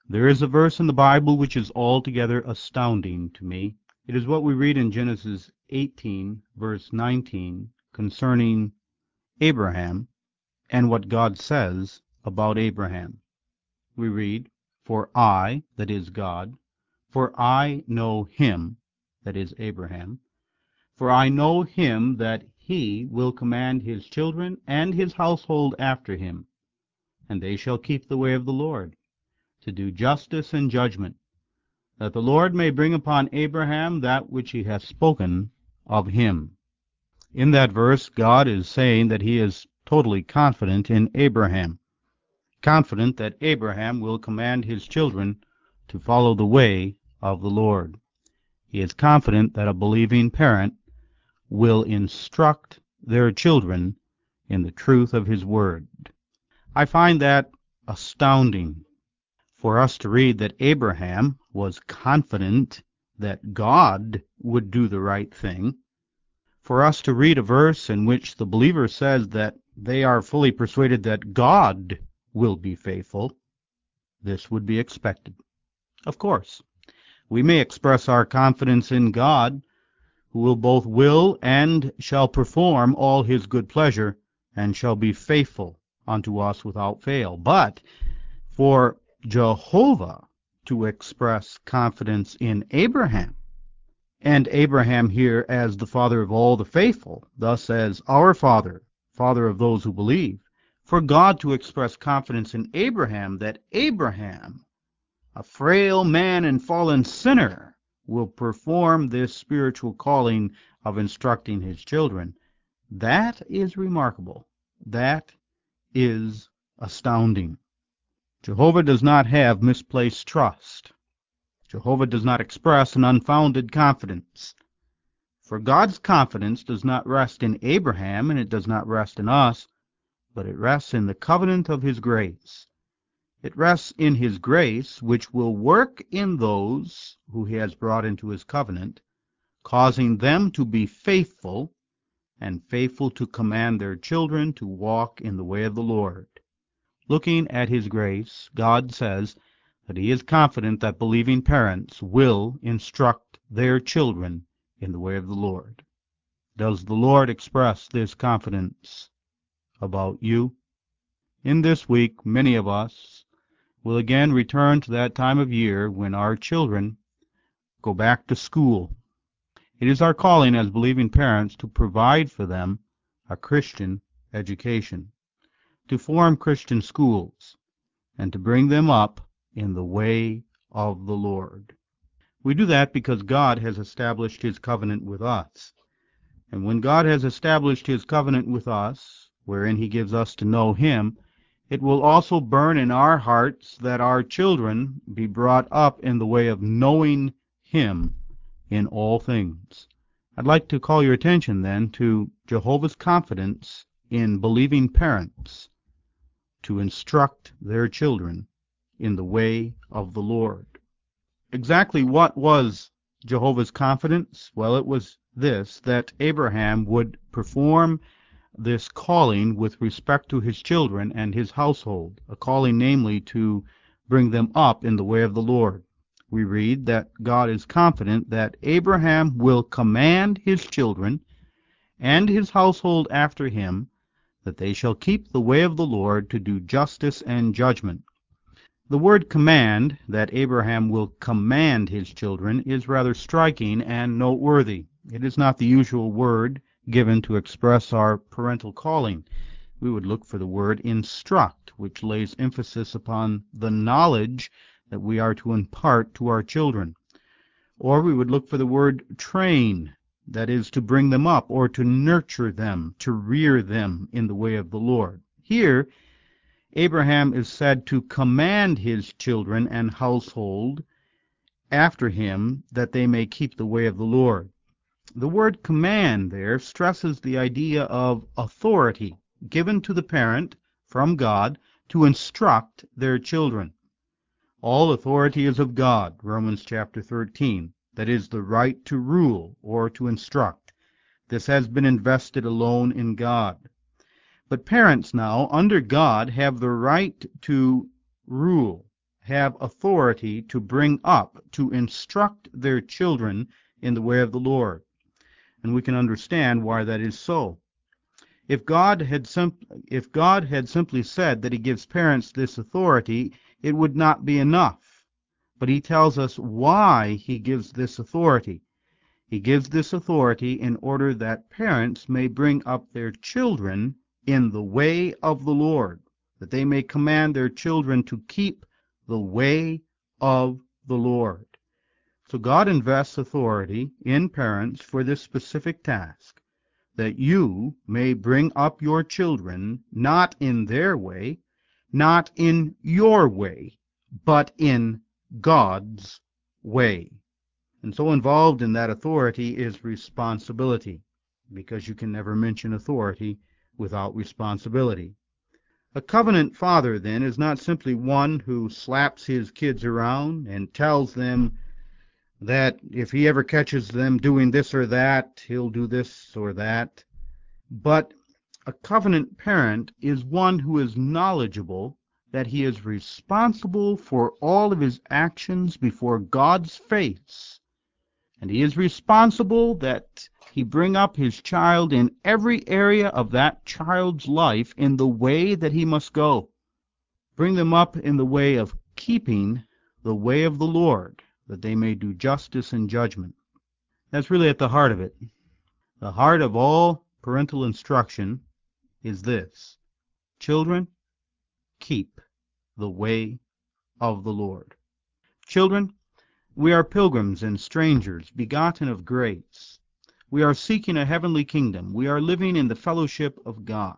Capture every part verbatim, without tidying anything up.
There is a verse in the Bible which is altogether astounding to me. It is what we read in Genesis eighteen, verse nineteen, concerning Abraham and what God says about Abraham. We read, "For I," that is God, "for I know him," that is Abraham, "for I know him that he will command his children and his household after him, and they shall keep the way of the Lord, to do justice and judgment, that the Lord may bring upon Abraham that which he hath spoken of him." In that verse, God is saying that he is totally confident in Abraham, confident that Abraham will command his children to follow the way of the Lord. He is confident that a believing parent will instruct their children in the truth of his word. I find that astounding. For us to read that Abraham was confident that God would do the right thing, for us to read a verse in which the believer says that they are fully persuaded that God will be faithful, this would be expected. Of course, we may express our confidence in God, who will both will and shall perform all his good pleasure, and shall be faithful unto us without fail. But for Jehovah to express confidence in Abraham, and Abraham here as the father of all the faithful, thus as our Father, Father of those who believe, for God to express confidence in Abraham that Abraham, a frail man and fallen sinner, will perform this spiritual calling of instructing his children, that is remarkable. That is astounding. Jehovah does not have misplaced trust. Jehovah does not express an unfounded confidence. For God's confidence does not rest in Abraham, and it does not rest in us, but it rests in the covenant of his grace. It rests in his grace, which will work in those who he has brought into his covenant, causing them to be faithful, and faithful to command their children to walk in the way of the Lord. Looking at his grace, God says that he is confident that believing parents will instruct their children in the way of the Lord. Does the Lord express this confidence about you? In this week, many of us will again return to that time of year when our children go back to school. It is our calling as believing parents to provide for them a Christian education, to form Christian schools, and to bring them up in the way of the Lord. We do that because God has established his covenant with us. And when God has established his covenant with us, wherein he gives us to know him, it will also burn in our hearts that our children be brought up in the way of knowing him in all things. I'd like to call your attention then to Jehovah's confidence in believing parents to instruct their children in the way of the Lord. Exactly what was Jehovah's confidence? Well, it was this, that Abraham would perform this calling with respect to his children and his household, a calling namely to bring them up in the way of the Lord. We read that God is confident that Abraham will command his children and his household after him, that they shall keep the way of the Lord to do justice and judgment. The word command, that Abraham will command his children, is rather striking and noteworthy. It is not the usual word given to express our parental calling. We would look for the word instruct, which lays emphasis upon the knowledge that we are to impart to our children. Or we would look for the word train, that is, to bring them up, or to nurture them, to rear them in the way of the Lord. Here, Abraham is said to command his children and household after him, that they may keep the way of the Lord. The word command there stresses the idea of authority given to the parent from God to instruct their children. All authority is of God, Romans chapter thirteen. That is, the right to rule or to instruct. This has been invested alone in God. But parents now, under God, have the right to rule, have authority to bring up, to instruct their children in the way of the Lord. And we can understand why that is so. If God had sim- if God had simply said that he gives parents this authority, it would not be enough. But he tells us why he gives this authority. He gives this authority in order that parents may bring up their children in the way of the Lord, that they may command their children to keep the way of the Lord. So God invests authority in parents for this specific task, that you may bring up your children not in their way, not in your way, but in God's way. And so involved in that authority is responsibility, because you can never mention authority without responsibility. A covenant father, then, is not simply one who slaps his kids around and tells them that if he ever catches them doing this or that, he'll do this or that. But a covenant parent is one who is knowledgeable that he is responsible for all of his actions before God's face, and he is responsible that he bring up his child in every area of that child's life in the way that he must go. Bring them up in the way of keeping the way of the Lord, that they may do justice and judgment. That's really at the heart of it. The heart of all parental instruction is this: children, keep the way of the Lord. Children, we are pilgrims and strangers, begotten of grace. We are seeking a heavenly kingdom. We are living in the fellowship of God.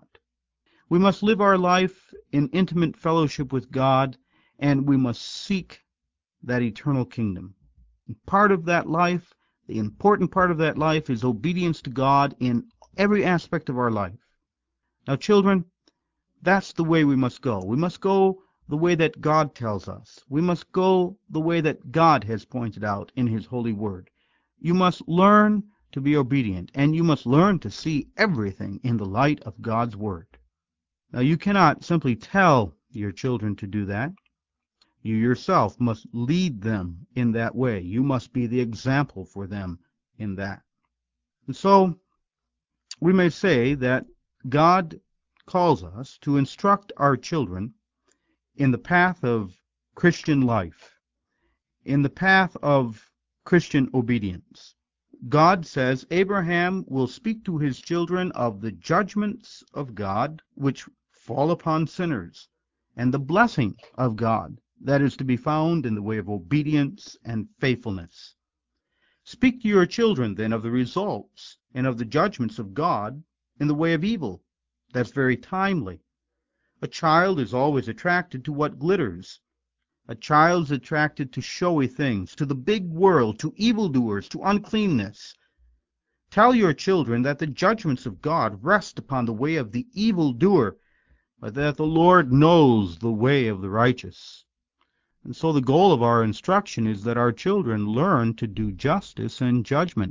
We must live our life in intimate fellowship with God, and we must seek that eternal kingdom. And part of that life, the important part of that life, is obedience to God in every aspect of our life. Now, children, that's the way we must go. We must go the way that God tells us. We must go the way that God has pointed out in his holy word. You must learn to be obedient, and you must learn to see everything in the light of God's word. Now, you cannot simply tell your children to do that. You yourself must lead them in that way. You must be the example for them in that. And so, we may say that God calls us to instruct our children in the path of Christian life, in the path of Christian obedience. God says Abraham will speak to his children of the judgments of God which fall upon sinners, and the blessing of God that is to be found in the way of obedience and faithfulness. Speak to your children, then, of the results and of the judgments of God in the way of evil. That's very timely. A child is always attracted to what glitters. A child's attracted to showy things, to the big world, to evildoers, to uncleanness. Tell your children that the judgments of God rest upon the way of the evildoer, but that the Lord knows the way of the righteous. And so the goal of our instruction is that our children learn to do justice and judgment.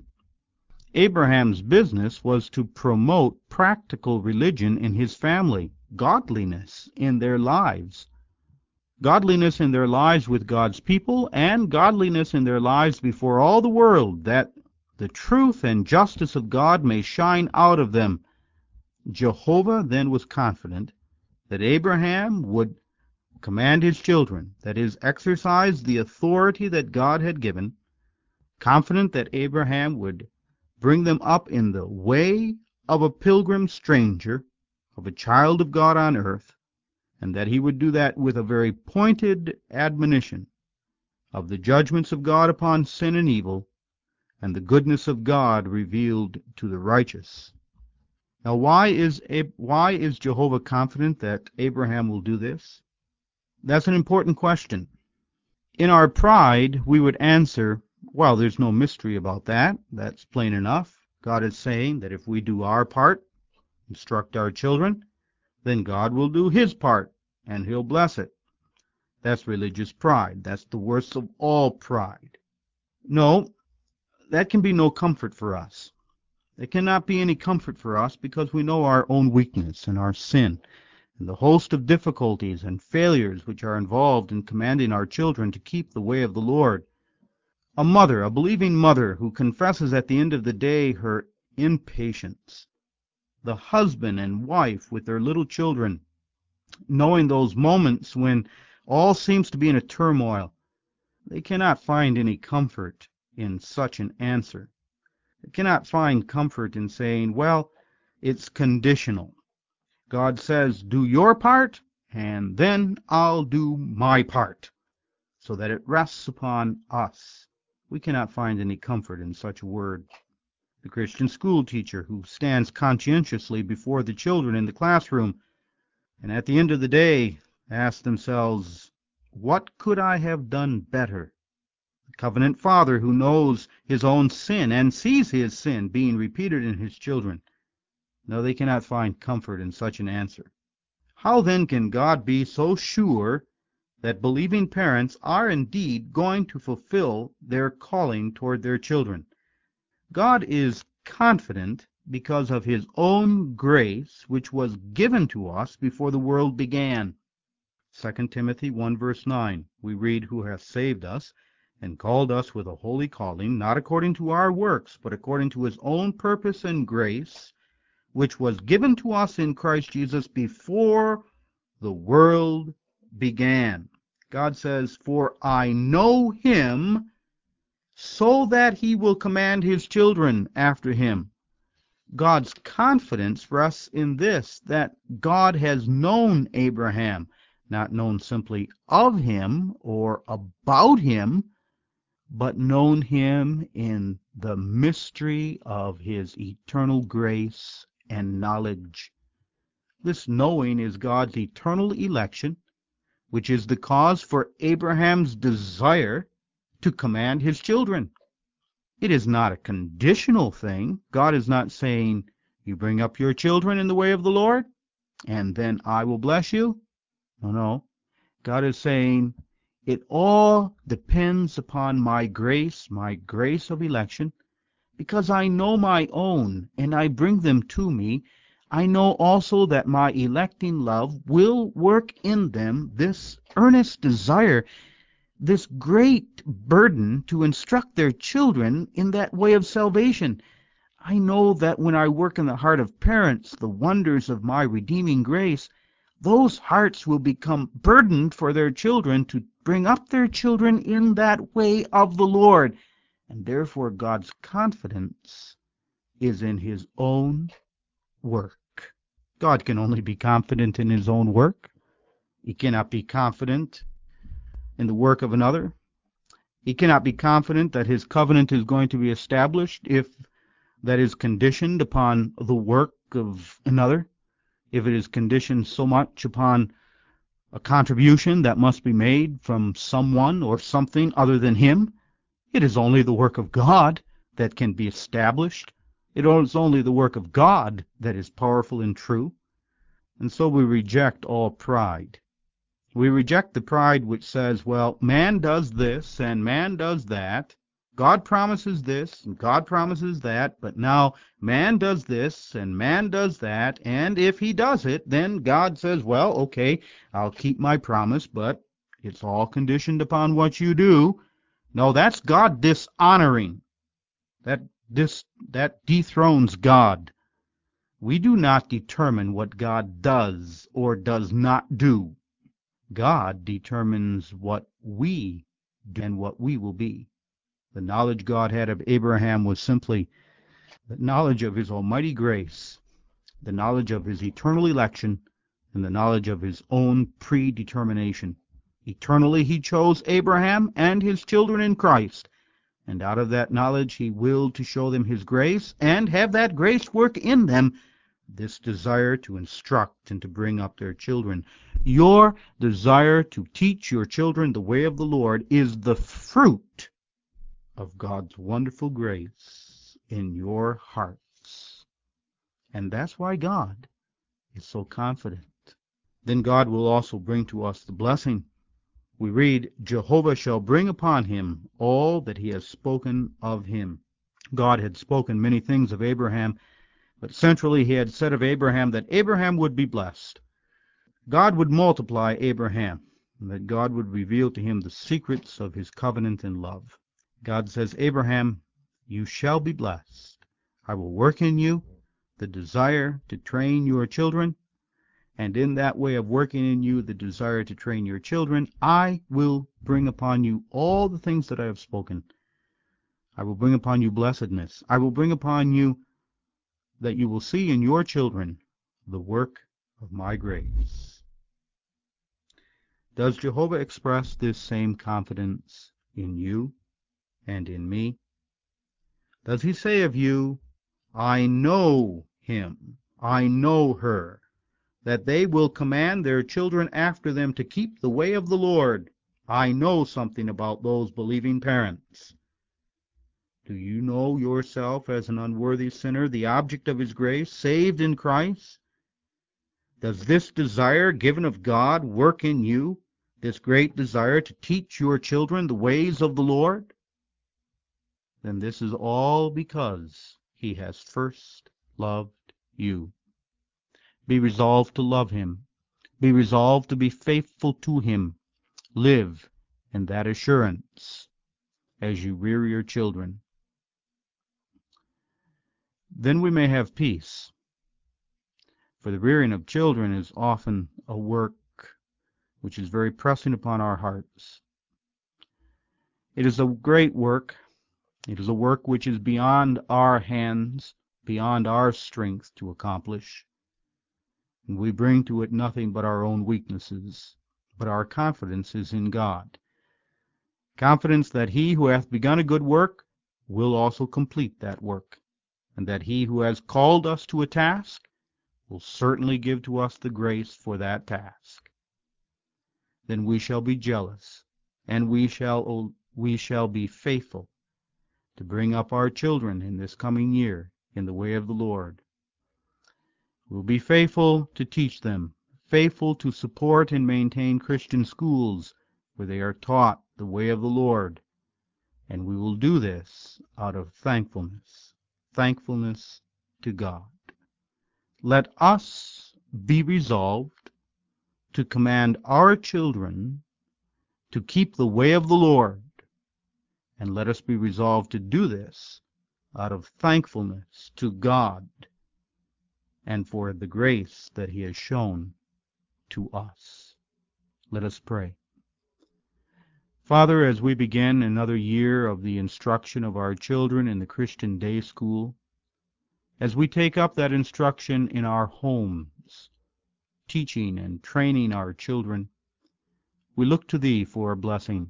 Abraham's business was to promote practical religion in his family, godliness in their lives. Godliness in their lives with God's people, and godliness in their lives before all the world, that the truth and justice of God may shine out of them. Jehovah then was confident that Abraham would command his children, that is, exercise the authority that God had given, confident that Abraham would bring them up in the way of a pilgrim stranger, of a child of God on earth, and that he would do that with a very pointed admonition of the judgments of God upon sin and evil, and the goodness of God revealed to the righteous. Now, why is why is Jehovah confident that Abraham will do this? That's an important question. In our pride, we would answer, well, there's no mystery about that. That's plain enough. God is saying that if we do our part, instruct our children, then God will do his part, and he'll bless it. That's religious pride. That's the worst of all pride. No, that can be no comfort for us. It cannot be any comfort for us because we know our own weakness and our sin. and the host of difficulties and failures which are involved in commanding our children to keep the way of the Lord. A mother, a believing mother, who confesses at the end of the day her impatience. The husband and wife with their little children, knowing those moments when all seems to be in a turmoil. They cannot find any comfort in such an answer. They cannot find comfort in saying, well, it's conditional. God says, do your part, and then I'll do my part, so that it rests upon us. We cannot find any comfort in such a word. The Christian school teacher who stands conscientiously before the children in the classroom, and at the end of the day asks themselves, what could I have done better? The covenant father who knows his own sin and sees his sin being repeated in his children. No, they cannot find comfort in such an answer. How then can God be so sure that believing parents are indeed going to fulfill their calling toward their children? God is confident because of his own grace, which was given to us before the world began. Second Timothy one verse nine, we read, who hath saved us, and called us with a holy calling, not according to our works, but according to his own purpose and grace, which was given to us in Christ Jesus before the world began. God says, for I know him, so that he will command his children after him. God's confidence rests in this, that God has known Abraham, not known simply of him or about him, but known him in the mystery of his eternal grace and knowledge. This knowing is God's eternal election, which is the cause for Abraham's desire to command his children. It is not a conditional thing. God is not saying, you bring up your children in the way of the Lord, and then I will bless you. No, no. God is saying, it all depends upon my grace, my grace of election, because I know my own, and I bring them to me. I know also that my electing love will work in them this earnest desire, this great burden to instruct their children in that way of salvation. I know that when I work in the heart of parents the wonders of my redeeming grace, those hearts will become burdened for their children to bring up their children in that way of the Lord. And therefore God's confidence is in his own work. God can only be confident in his own work. He cannot be confident in the work of another. He cannot be confident that his covenant is going to be established if that is conditioned upon the work of another, if it is conditioned so much upon a contribution that must be made from someone or something other than him. It is only the work of God that can be established. It is only the work of God that is powerful and true. And so we reject all pride. We reject the pride which says, well, man does this and man does that. God promises this and God promises that, but now man does this and man does that, and if he does it, then God says, well, okay, I'll keep my promise, but it's all conditioned upon what you do. No, that's God dishonoring. That this that dethrones God. We do not determine what God does or does not do. God determines what we do and what we will be. The knowledge God had of Abraham was simply the knowledge of his almighty grace, the knowledge of his eternal election, and the knowledge of his own predetermination. Eternally he chose Abraham and his children in Christ, and out of that knowledge he willed to show them his grace and have that grace work in them this desire to instruct and to bring up their children. Your desire to teach your children the way of the Lord is the fruit of God's wonderful grace in your hearts. And that's why God is so confident. Then God will also bring to us the blessing. We read, Jehovah shall bring upon him all that he has spoken of him. God had spoken many things of Abraham, but centrally he had said of Abraham that Abraham would be blessed. God would multiply Abraham, and that God would reveal to him the secrets of his covenant and love. God says, Abraham, you shall be blessed. I will work in you the desire to train your children, and in that way of working in you the desire to train your children, I will bring upon you all the things that I have spoken. I will bring upon you blessedness. I will bring upon you that you will see in your children the work of my grace. Does Jehovah express this same confidence in you and in me? Does he say of you, I know him, I know her, that they will command their children after them to keep the way of the Lord? I know something about those believing parents. Do you know yourself as an unworthy sinner, the object of his grace, saved in Christ? Does this desire given of God work in you, this great desire to teach your children the ways of the Lord? Then this is all because he has first loved you. Be resolved to love him. Be resolved to be faithful to him. Live in that assurance as you rear your children. Then we may have peace. For the rearing of children is often a work which is very pressing upon our hearts. It is a great work. It is a work which is beyond our hands, beyond our strength to accomplish. And we bring to it nothing but our own weaknesses. But our confidence is in God. Confidence that he who hath begun a good work will also complete that work, and that he who has called us to a task will certainly give to us the grace for that task. Then we shall be jealous, and we shall we shall be faithful to bring up our children in this coming year in the way of the Lord. We'll be faithful to teach them, faithful to support and maintain Christian schools where they are taught the way of the Lord, and we will do this out of thankfulness, thankfulness to God. Let us be resolved to command our children to keep the way of the Lord, and let us be resolved to do this out of thankfulness to God and for the grace that he has shown to us. Let us pray. Father, as we begin another year of the instruction of our children in the Christian Day School, as we take up that instruction in our homes, teaching and training our children, we look to thee for a blessing.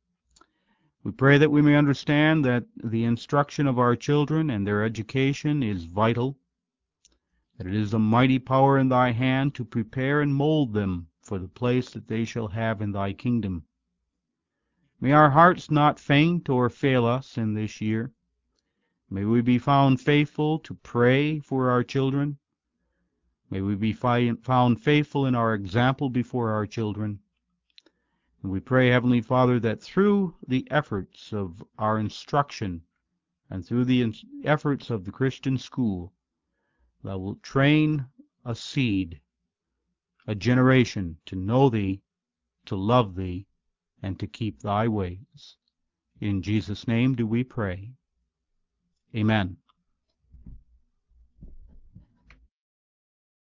We pray that we may understand that the instruction of our children and their education is vital, that it is a mighty power in thy hand to prepare and mold them for the place that they shall have in thy kingdom. May our hearts not faint or fail us in this year. May we be found faithful to pray for our children. May we be found faithful in our example before our children. And we pray, Heavenly Father, that through the efforts of our instruction and through the efforts of the Christian school, thou wilt train a seed, a generation to know thee, to love thee, and to keep thy ways. In Jesus' name do we pray. Amen.